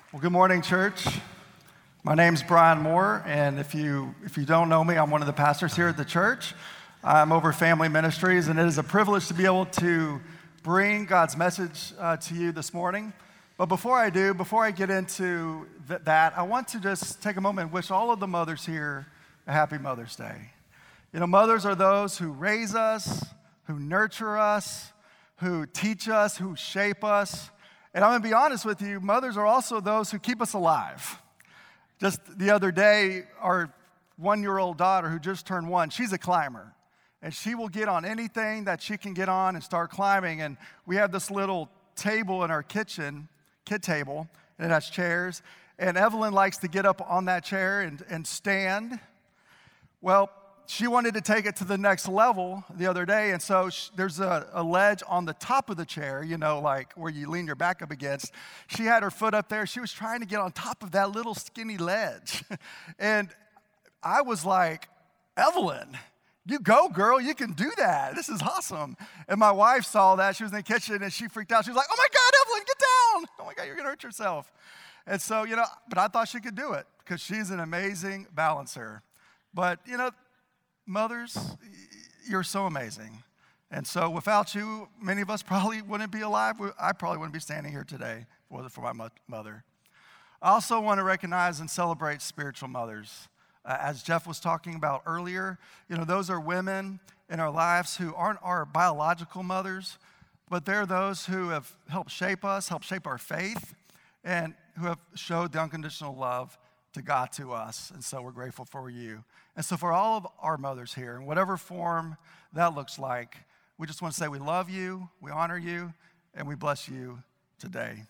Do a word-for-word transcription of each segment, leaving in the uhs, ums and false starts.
Well, good morning, church. My name's Brian Moore, and if you if you don't know me, I'm one of the pastors here at the church. I'm over family ministries, and it is a privilege to be able to bring God's message uh, to you this morning. But before I do, before I get into th- that, I want to just take a moment and wish all of the mothers here a happy Mother's Day. You know, mothers are those who raise us, who nurture us, who teach us, who shape us. And I'm going to be honest with you, mothers are also those who keep us alive. Just the other day, our one-year-old daughter who just turned one, she's a climber. And she will get on anything that she can get on and start climbing. And we have this little table in our kitchen, kid table, and it has chairs. And Evelyn likes to get up on that chair and, and stand. Well, she wanted to take it to the next level the other day, and so she, there's a, a ledge on the top of the chair, you know, like where you lean your back up against. She had her foot up there. She was trying to get on top of that little skinny ledge. And I was like, Evelyn, you go, girl. You can do that. This is awesome. And my wife saw that. She was in the kitchen, and she freaked out. She was like, oh, my God, Evelyn, get down. Oh, my God, you're going to hurt yourself. And so, you know, but I thought she could do it because she's an amazing balancer. But, you know, mothers, you're so amazing. And so without you, many of us probably wouldn't be alive. I probably wouldn't be standing here today if it wasn't for my mother. I also want to recognize and celebrate spiritual mothers. Uh, as Jeff was talking about earlier, you know, those are women in our lives who aren't our biological mothers, but they're those who have helped shape us, helped shape our faith, and who have showed the unconditional love to God to us. And so we're grateful for you. And so for all of our mothers here, in whatever form that looks like, we just want to say we love you, we honor you, and we bless you today.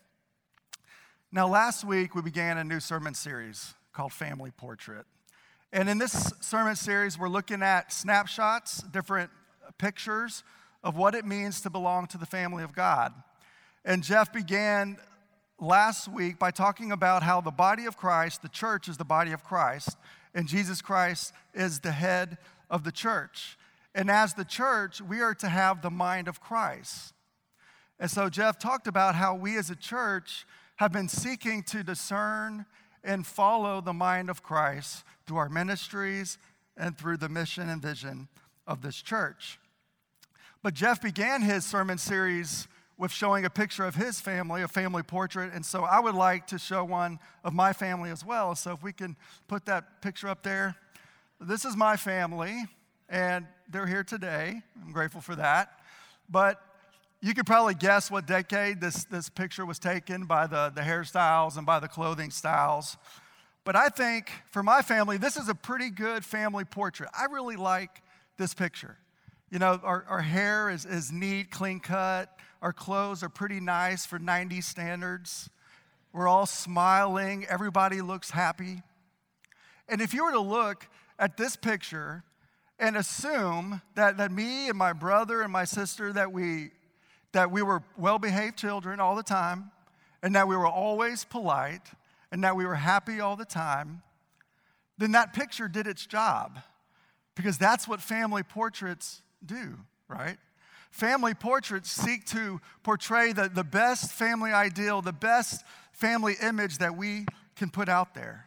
Now, last week, we began a new sermon series called Family Portrait. And in this sermon series, we're looking at snapshots, different pictures of what it means to belong to the family of God. And Jeff began last week by talking about how the body of Christ, the church is the body of Christ, and Jesus Christ is the head of the church. And as the church, we are to have the mind of Christ. And so Jeff talked about how we as a church have been seeking to discern and follow the mind of Christ through our ministries and through the mission and vision of this church. But Jeff began his sermon series with showing a picture of his family, a family portrait. And so I would like to show one of my family as well. So if we can put that picture up there. This is my family, and they're here today. I'm grateful for that. But you could probably guess what decade this, this picture was taken by the, the hairstyles and by the clothing styles. But I think for my family, this is a pretty good family portrait. I really like this picture. You know, our, our hair is, is neat, clean cut. Our clothes are pretty nice for nineties standards. We're all smiling. Everybody looks happy. And if you were to look at this picture and assume that, that me and my brother and my sister, that we, that we were well-behaved children all the time, and that we were always polite, and that we were happy all the time, then that picture did its job. Because that's what family portraits do, right? Family portraits seek to portray the, the best family ideal, the best family image that we can put out there.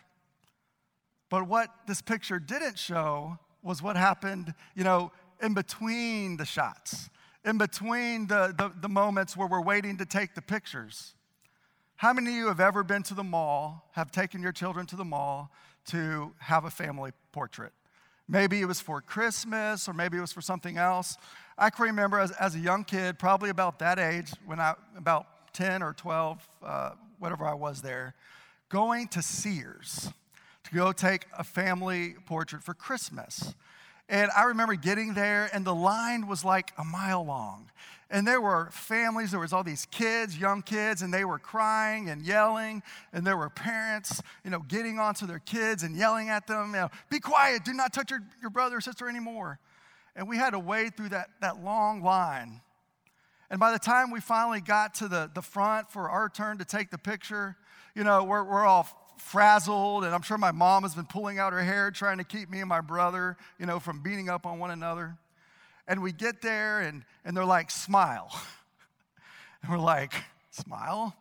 But what this picture didn't show was what happened, you know, in between the shots, in between the, the, the moments where we're waiting to take the pictures. How many of you have ever been to the mall, have taken your children to the mall to have a family portrait? Maybe it was for Christmas, or maybe it was for something else. I can remember as, as a young kid, probably about that age, when I, about ten or twelve, uh, whatever I was there, going to Sears to go take a family portrait for Christmas. And I remember getting there, and the line was like a mile long. And there were families, there was all these kids, young kids, and they were crying and yelling. And there were parents, you know, getting onto their kids and yelling at them, you know, be quiet, do not touch your, your brother or sister anymore. And we had to wade through that, that long line. And by the time we finally got to the, the front for our turn to take the picture, you know, we're, we're all frazzled, and I'm sure my mom has been pulling out her hair trying to keep me and my brother, you know, from beating up on one another. And we get there, and, and they're like, smile. And we're like, smile?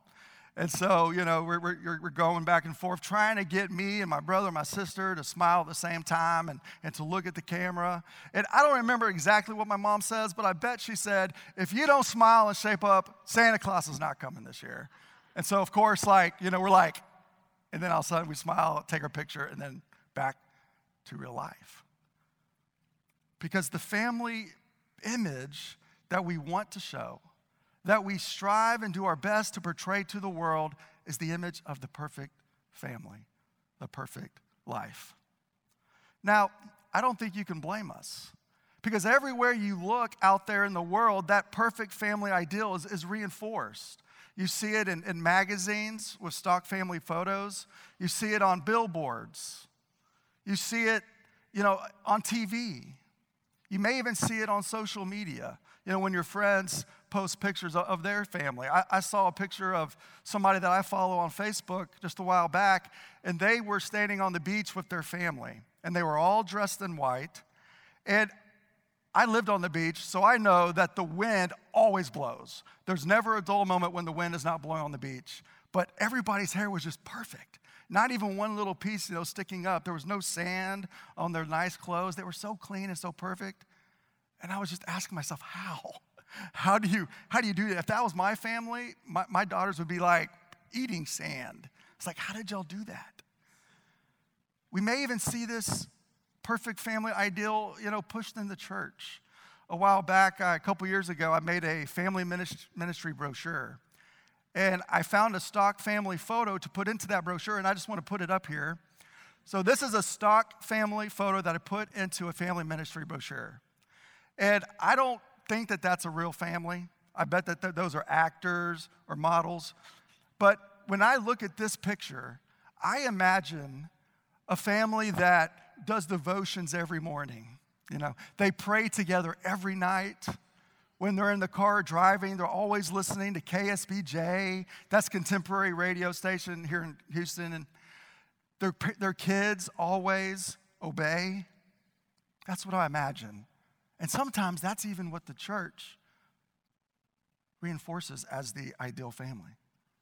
And so, you know, we're, we're, we're going back and forth trying to get me and my brother and my sister to smile at the same time and, and to look at the camera. And I don't remember exactly what my mom says, but I bet she said, if you don't smile and shape up, Santa Claus is not coming this year. And so, of course, like, you know, we're like, and then all of a sudden we smile, take our picture, and then back to real life. Because the family image that we want to show, that we strive and do our best to portray to the world, is the image of the perfect family, the perfect life. Now, I don't think you can blame us, because everywhere you look out there in the world, that perfect family ideal is, is reinforced. You see it in, in magazines with stock family photos. You see it on billboards. You see it, you know, on T V. You may even see it on social media. You know, when your friends post pictures of their family. I, I saw a picture of somebody that I follow on Facebook just a while back, and they were standing on the beach with their family, and they were all dressed in white. And I lived on the beach, so I know that the wind always blows. There's never a dull moment when the wind is not blowing on the beach. But everybody's hair was just perfect. Not even one little piece, you know, sticking up. There was no sand on their nice clothes. They were so clean and so perfect. And I was just asking myself, how? How do you, how do you do that? If that was my family, my, my daughters would be like eating sand. It's like, how did y'all do that? We may even see this perfect family ideal, you know, pushed in the church. A while back, uh, a couple years ago, I made a family ministry brochure. And I found a stock family photo to put into that brochure, and I just want to put it up here. So this is a stock family photo that I put into a family ministry brochure. And I don't think that that's a real family. I bet that th- those are actors or models. But when I look at this picture, I imagine a family that does devotions every morning. You know, they pray together every night. When they're in the car driving, they're always listening to K S B J. That's contemporary radio station here in Houston. And their, their kids always obey. That's what I imagine. And sometimes that's even what the church reinforces as the ideal family.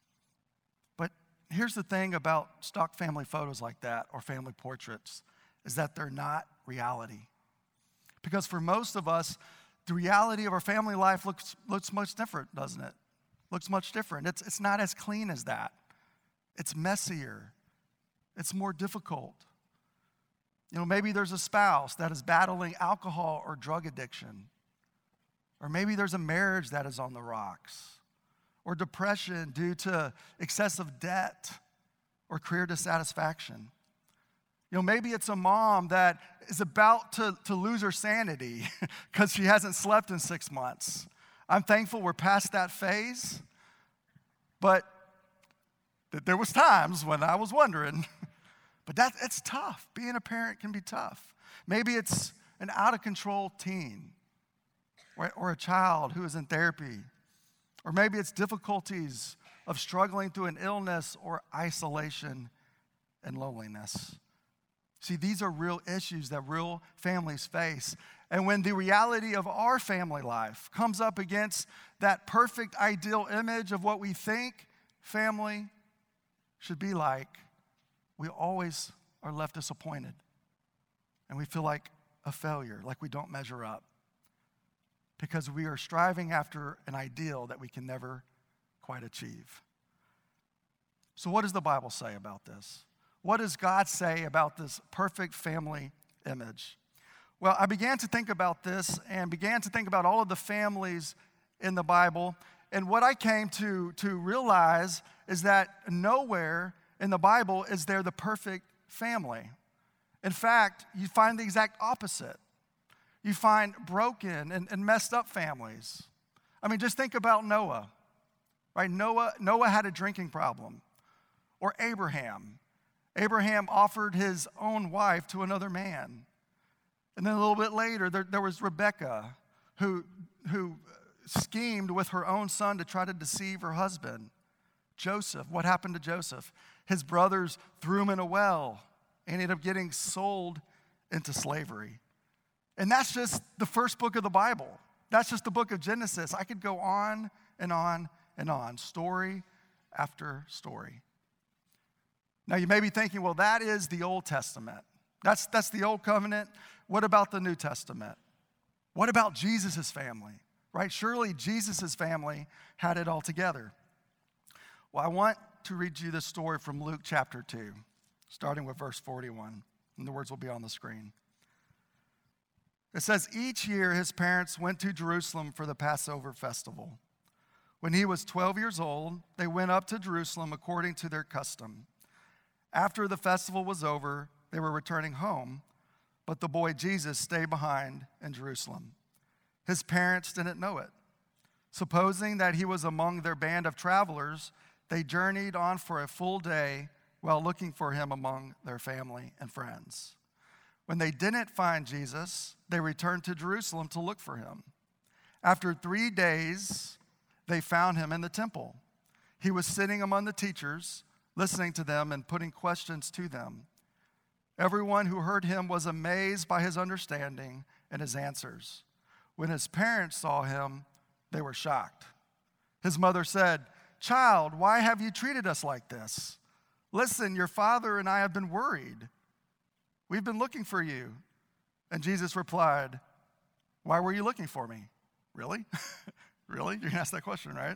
But here's the thing about stock family photos like that, or family portraits, is that they're not reality. Because for most of us, the reality of our family life looks, looks much different, doesn't it? Looks much different. It's, it's not as clean as that. It's messier. It's more difficult. You know, maybe there's a spouse that is battling alcohol or drug addiction. Or maybe there's a marriage that is on the rocks. Or depression due to excessive debt or career dissatisfaction. You know, maybe it's a mom that is about to, to lose her sanity because she hasn't slept in six months. I'm thankful we're past that phase, but th- there was times when I was wondering, but that, it's tough. Being a parent can be tough. Maybe it's an out-of-control teen or, or a child who is in therapy, or maybe it's difficulties of struggling through an illness or isolation and loneliness. See, these are real issues that real families face. And when the reality of our family life comes up against that perfect ideal image of what we think family should be like, we always are left disappointed. And we feel like a failure, like we don't measure up. Because we are striving after an ideal that we can never quite achieve. So what does the Bible say about this? What does God say about this perfect family image? Well, I began to think about this and began to think about all of the families in the Bible. And what I came to, to realize is that nowhere in the Bible is there the perfect family. In fact, you find the exact opposite. You find broken and, and messed up families. I mean, just think about Noah, right? Noah, Noah had a drinking problem. Or Abraham. Abraham offered his own wife to another man. And then a little bit later, there, there was Rebekah, who, who schemed with her own son to try to deceive her husband. Joseph, what happened to Joseph? His brothers threw him in a well and ended up getting sold into slavery. And that's just the first book of the Bible. That's just the book of Genesis. I could go on and on and on, story after story. Now, you may be thinking, well, that is the Old Testament. That's, that's the Old Covenant. What about the New Testament? What about Jesus' family, right? Surely Jesus' family had it all together. Well, I want to read you this story from Luke chapter two, starting with verse forty-one, and the words will be on the screen. It says, each year his parents went to Jerusalem for the Passover festival. When he was twelve years old, they went up to Jerusalem according to their custom. After the festival was over, they were returning home, but the boy Jesus stayed behind in Jerusalem. His parents didn't know it. Supposing that he was among their band of travelers, they journeyed on for a full day while looking for him among their family and friends. When they didn't find Jesus, they returned to Jerusalem to look for him. After three days, they found him in the temple. He was sitting among the teachers, listening to them and putting questions to them. Everyone who heard him was amazed by his understanding and his answers. When his parents saw him, they were shocked. His mother said, "Child, why have you treated us like this? Listen, your father and I have been worried. We've been looking for you." And Jesus replied, "Why were you looking for me?" Really? Really? You're going to ask that question, right?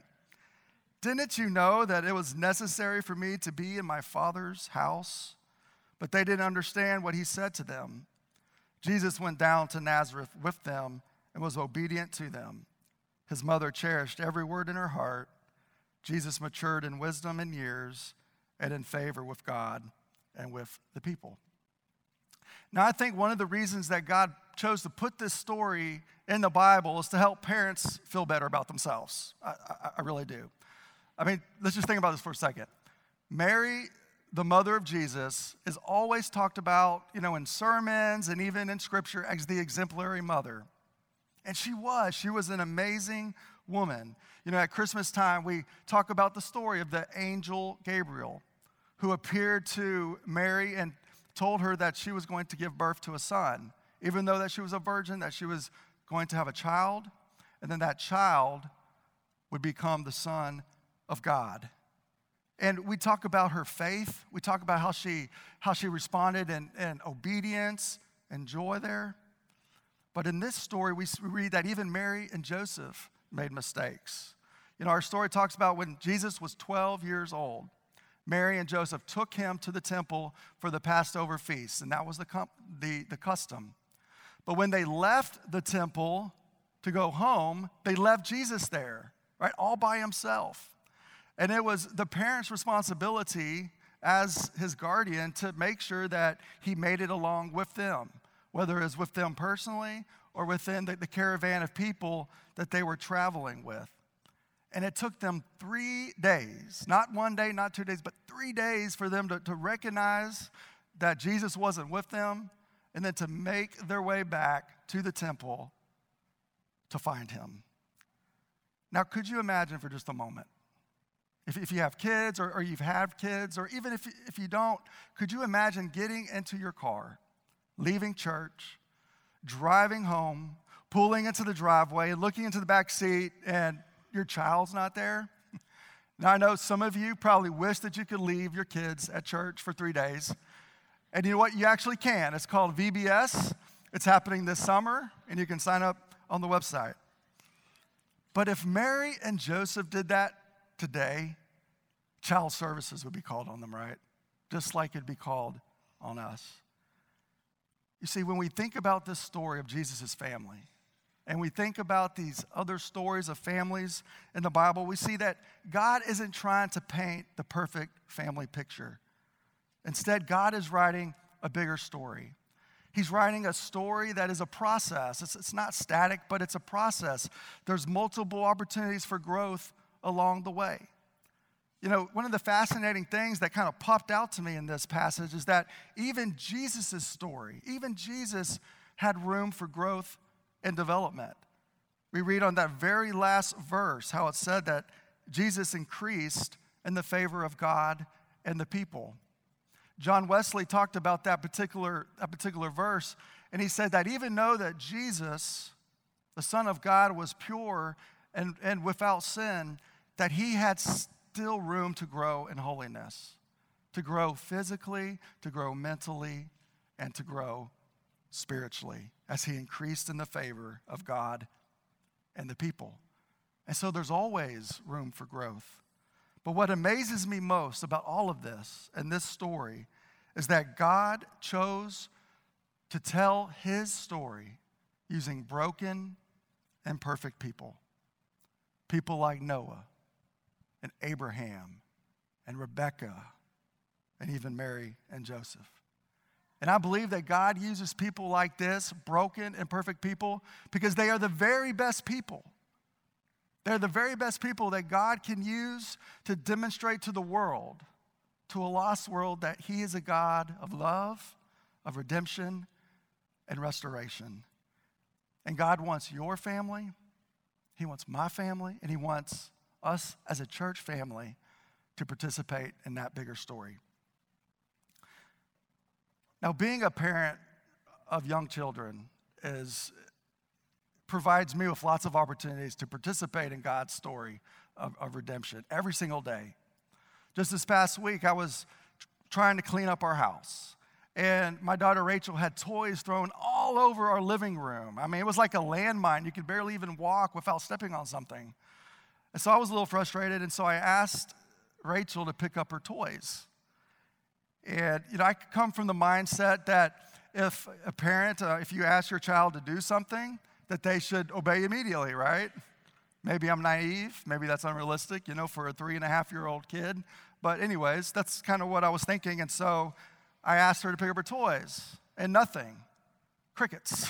"Didn't you know that it was necessary for me to be in my Father's house?" But they didn't understand what he said to them. Jesus went down to Nazareth with them and was obedient to them. His mother cherished every word in her heart. Jesus matured in wisdom and years and in favor with God and with the people. Now, I think one of the reasons that God chose to put this story in the Bible is to help parents feel better about themselves. I, I, I really do. I mean, let's just think about this for a second. Mary, the mother of Jesus, is always talked about, you know, in sermons and even in Scripture as the exemplary mother. And she was. She was an amazing woman. You know, at Christmas time, we talk about the story of the angel Gabriel, who appeared to Mary and told her that she was going to give birth to a son, even though that she was a virgin, that she was going to have a child, and then that child would become the Son of God. And we talk about her faith. We talk about how she how she responded in, in obedience and joy there. But in this story, we read that even Mary and Joseph made mistakes. You know, our story talks about when Jesus was twelve years old, Mary and Joseph took him to the temple for the Passover feast, and that was the, the, the custom. But when they left the temple to go home, they left Jesus there, right, all by himself. And it was the parents' responsibility as his guardian to make sure that he made it along with them, whether it was with them personally or within the, the caravan of people that they were traveling with. And it took them three days, not one day, not two days, but three days for them to, to recognize that Jesus wasn't with them and then to make their way back to the temple to find him. Now, could you imagine for just a moment, if, if you have kids or, or you've had kids, or even if, if you don't, could you imagine getting into your car, leaving church, driving home, pulling into the driveway, looking into the back seat, and your child's not there? Now, I know some of you probably wish that you could leave your kids at church for three days. And you know what? You actually can. It's called V B S. It's happening this summer, and you can sign up on the website. But if Mary and Joseph did that today, child services would be called on them, right? Just like it'd be called on us. You see, when we think about this story of Jesus' family, and we think about these other stories of families in the Bible, we see that God isn't trying to paint the perfect family picture. Instead, God is writing a bigger story. He's writing a story that is a process. It's, it's not static, but it's a process. There's multiple opportunities for growth along the way. You know, one of the fascinating things that kind of popped out to me in this passage is that even Jesus' story, even Jesus had room for growth and development. We read on that very last verse how it said that Jesus increased in the favor of God and the people. John Wesley talked about that particular, that particular verse, and he said that even though that Jesus, the Son of God, was pure and, and without sin, that he had still room to grow in holiness, to grow physically, to grow mentally, and to grow spiritually as he increased in the favor of God and the people. And so there's always room for growth. But what amazes me most about all of this and this story is that God chose to tell his story using broken and perfect people. People like Noah and Abraham and Rebekah and even Mary and Joseph. And I believe that God uses people like this, broken and perfect people, because they are the very best people. They're the very best people that God can use to demonstrate to the world, to a lost world, that he is a God of love, of redemption, and restoration. And God wants your family, he wants my family, and he wants us as a church family to participate in that bigger story. Now, being a parent of young children is provides me with lots of opportunities to participate in God's story of, of redemption every single day. Just this past week, I was trying to clean up our house, and my daughter Rachel had toys thrown all over our living room. I mean, it was like a landmine. You could barely even walk without stepping on something. And so I was a little frustrated, and so I asked Rachel to pick up her toys. And, you know, I come from the mindset that if a parent, uh, if you ask your child to do something, that they should obey immediately, right? Maybe I'm naive. Maybe that's unrealistic, you know, for a three and a half year old kid. But anyways, that's kind of what I was thinking. And so I asked her to pick up her toys, and nothing. Crickets.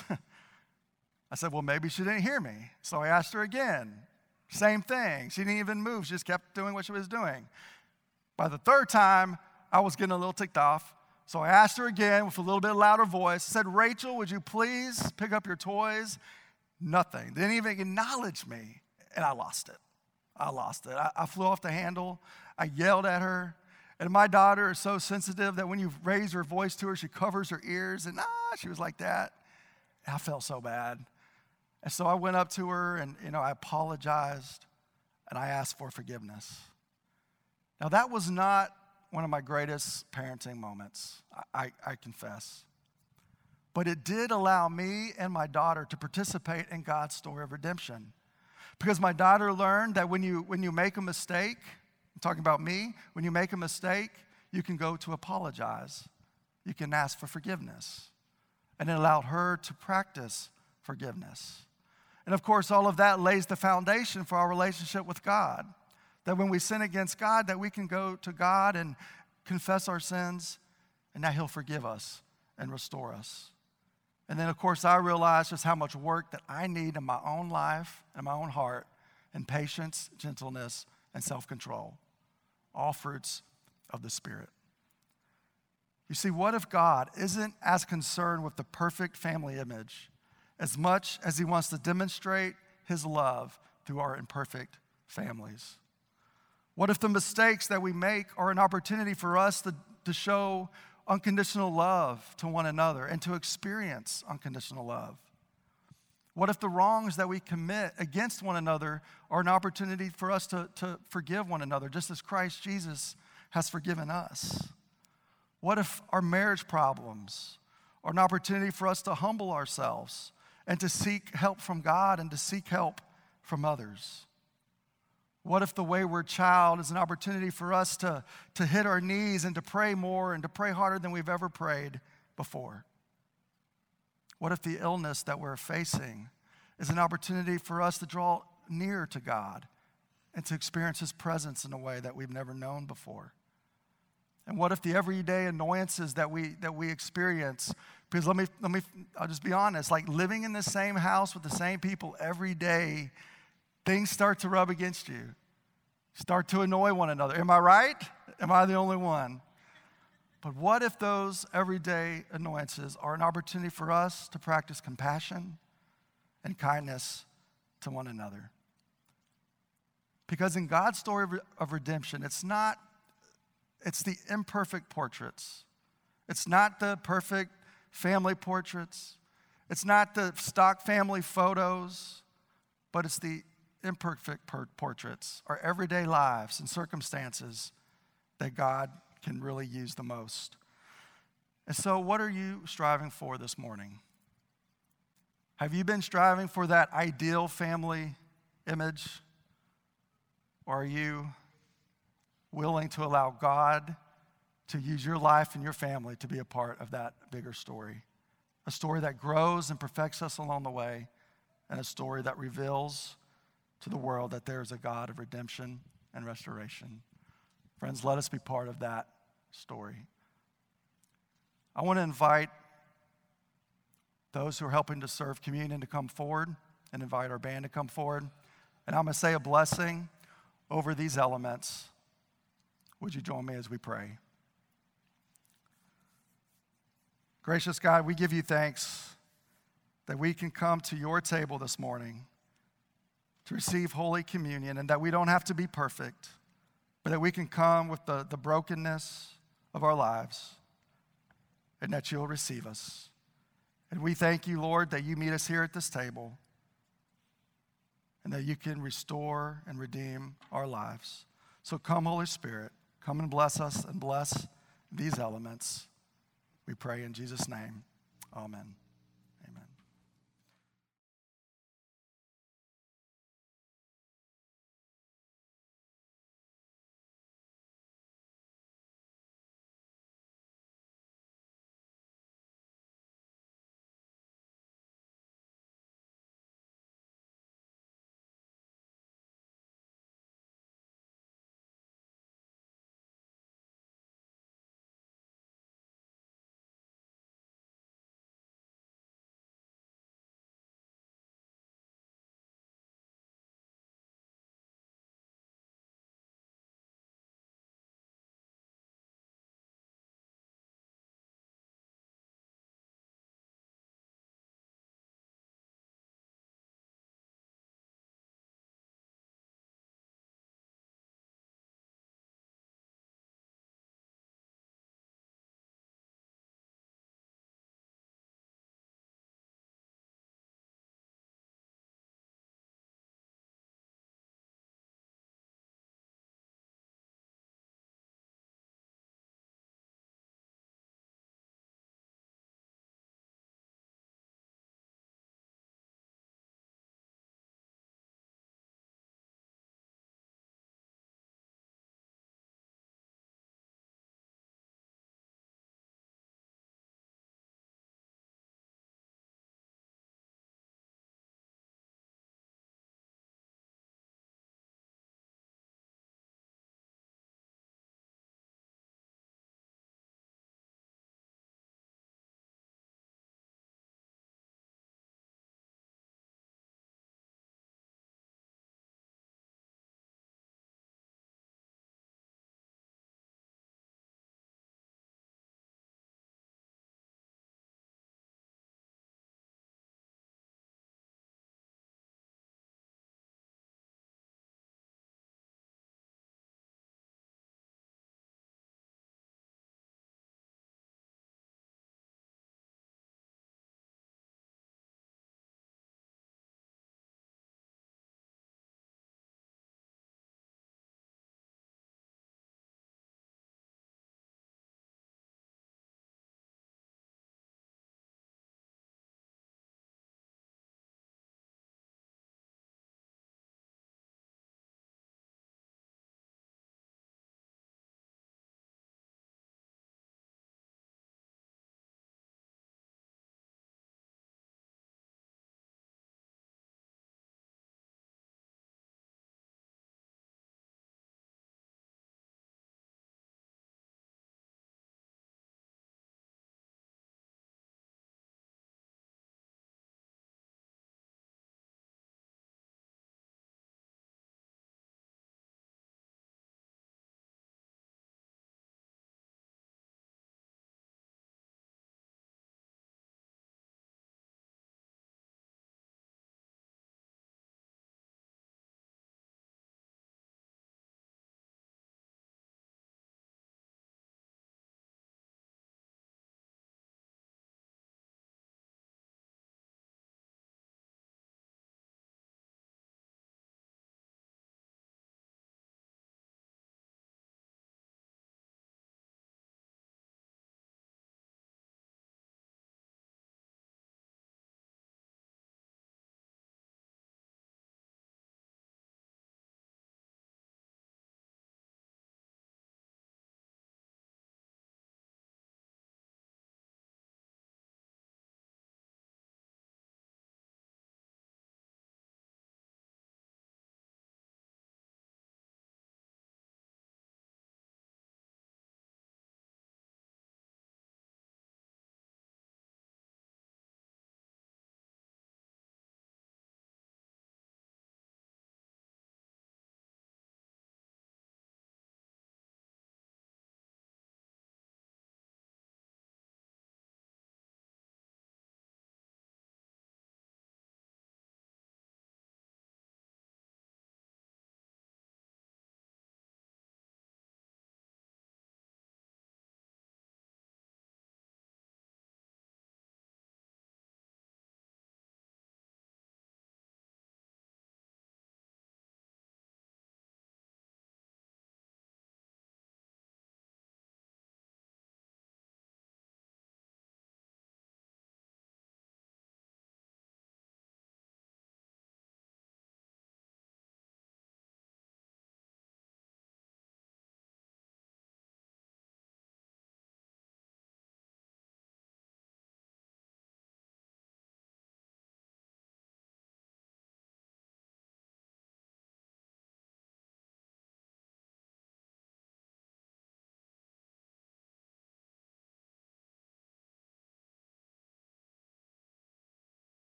I said, well, maybe she didn't hear me. So I asked her again. Same thing. She didn't even move. She just kept doing what she was doing. By the third time, I was getting a little ticked off. So I asked her again with a little bit louder voice. I said, Rachel, would you please pick up your toys? Nothing. They didn't even acknowledge me. And I lost it. I lost it. I, I flew off the handle. I yelled at her. And my daughter is so sensitive that when you raise her voice to her, she covers her ears. And ah, she was like that. And I felt so bad. And so I went up to her and, you know, I apologized. And I asked for forgiveness. Now, that was not one of my greatest parenting moments, I, I, I confess. But it did allow me and my daughter to participate in God's story of redemption. Because my daughter learned that when you, when you make a mistake, I'm talking about me, when you make a mistake, you can go to apologize. You can ask for forgiveness. And it allowed her to practice forgiveness. And of course, all of that lays the foundation for our relationship with God. That when we sin against God, that we can go to God and confess our sins, and that he'll forgive us and restore us. And then, of course, I realize just how much work that I need in my own life and my own heart, and patience, gentleness, and self-control, all fruits of the Spirit. You see, what if God isn't as concerned with the perfect family image as much as he wants to demonstrate his love through our imperfect families? What if the mistakes that we make are an opportunity for us to, to show unconditional love to one another and to experience unconditional love? What if the wrongs that we commit against one another are an opportunity for us to, to forgive one another, just as Christ Jesus has forgiven us? What if our marriage problems are an opportunity for us to humble ourselves and to seek help from God and to seek help from others? What if the wayward child is an opportunity for us to, to hit our knees and to pray more and to pray harder than we've ever prayed before? What if the illness that we're facing is an opportunity for us to draw near to God and to experience his presence in a way that we've never known before? And what if the everyday annoyances that we that we experience, because let me, let me, I'll just be honest, like living in the same house with the same people every day, things start to rub against you, start to annoy one another. Am I right? Am I the only one? But what if those everyday annoyances are an opportunity for us to practice compassion and kindness to one another? Because in God's story of redemption, it's not, it's the imperfect portraits. It's not the perfect family portraits. It's not the stock family photos, but it's the imperfect portraits, our everyday lives and circumstances that God can really use the most. And so what are you striving for this morning? Have you been striving for that ideal family image? Or are you willing to allow God to use your life and your family to be a part of that bigger story? A story that grows and perfects us along the way, and a story that reveals to the world that there is a God of redemption and restoration. Friends, let us be part of that story. I want to invite those who are helping to serve communion to come forward and invite our band to come forward. And I'm going to say a blessing over these elements. Would you join me as we pray? Gracious God, we give you thanks that we can come to your table this morning to receive Holy Communion, and that we don't have to be perfect, but that we can come with the, the brokenness of our lives, and that you'll receive us. And we thank you, Lord, that you meet us here at this table, and that you can restore and redeem our lives. So come, Holy Spirit, come and bless us and bless these elements. We pray in Jesus' name. Amen.